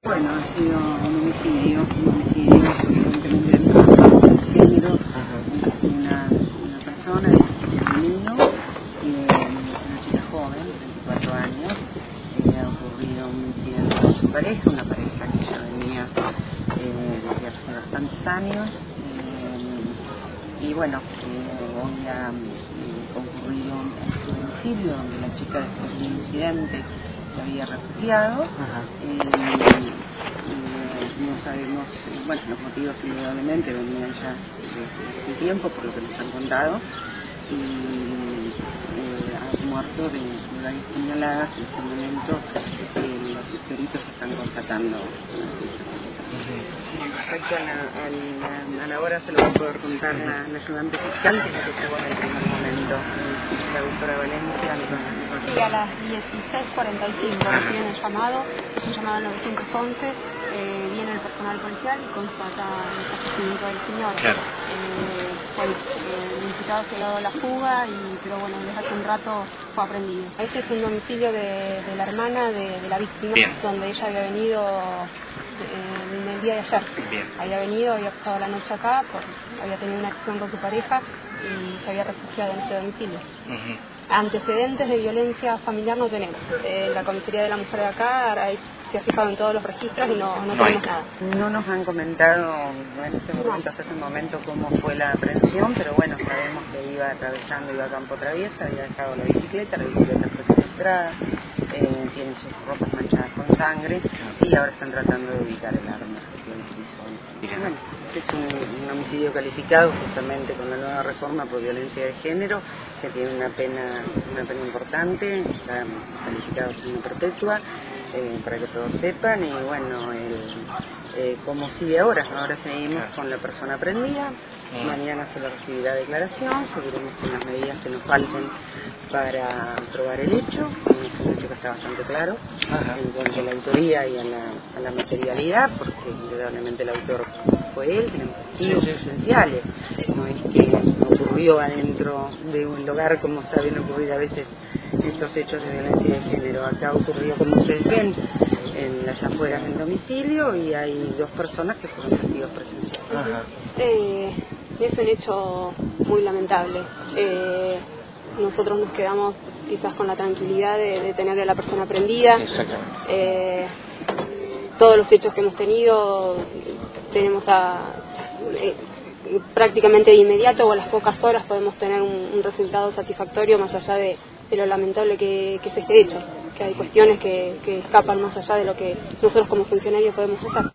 Bueno, ha sido un homicidio evidentemente de género. Es una persona, es un niño, es una chica joven, 24 años. Ha ocurrido un incidente con su pareja, una pareja que ya venía desde hace bastantes años. Y bueno, hoy ha concurrido a su domicilio, donde la chica después del incidente se había refugiado. No sabemos, bueno, los motivos indudablemente venían ya desde hace tiempo, por lo que nos han contado, y ha muerto de varias puñaladas. En este momento los peritos están constatando. Respecto a la hora, se lo va a poder contar la ayudante fiscal, que es la que estuvo en el primer momento, la doctora Valencia. Sí, a las 16:45 reciben el llamado, es un llamado al 911, viene el personal policial y constata el fallecimiento del señor. Claro. El imputado se ha dado la fuga, pero bueno, desde hace un rato fue aprendido. Este es un domicilio de la hermana de la víctima. Bien. Donde ella había venido en el día de ayer. Bien. Había venido, había pasado la noche acá, había tenido una acción con su pareja y se había refugiado en ese domicilio. Antecedentes de violencia familiar no tenemos. La comisaría de la mujer de acá se ha fijado en todos los registros y no tenemos nada. No nos han comentado en este momento, hasta este momento, cómo fue la aprehensión, pero bueno, sabemos que iba atravesando, iba a campo traviesa, había dejado la bicicleta fue secuestrada, tiene sus ropas manchadas con sangre y ahora están tratando de ubicar el arma que utilizó. Bueno, es un homicidio calificado justamente con la nueva reforma por violencia de género, que tiene una pena importante, está calificado como perpetua, para que todos sepan. Y bueno, como sigue ahora seguimos con la persona prendida. Mañana se le recibirá declaración, seguiremos con las medidas que nos falten para probar el hecho. Es un hecho que está bastante claro en cuanto a la autoría y a la materialidad, porque indudablemente el autor fue él. Tenemos testigos esenciales, no es que ocurrió adentro de un lugar como saben ocurrir a veces estos hechos de violencia de género. Acá ocurrió, como ustedes ven, en las afueras del domicilio, y hay dos personas que fueron testigos presenciales. Es un hecho muy lamentable. Nosotros nos quedamos quizás con la tranquilidad de tener a la persona prendida. Exactamente. Todos los hechos que hemos tenido tenemos prácticamente de inmediato o a las pocas horas podemos tener un resultado satisfactorio, más allá de lo lamentable que es este hecho, que hay cuestiones que escapan más allá de lo que nosotros como funcionarios podemos hacer.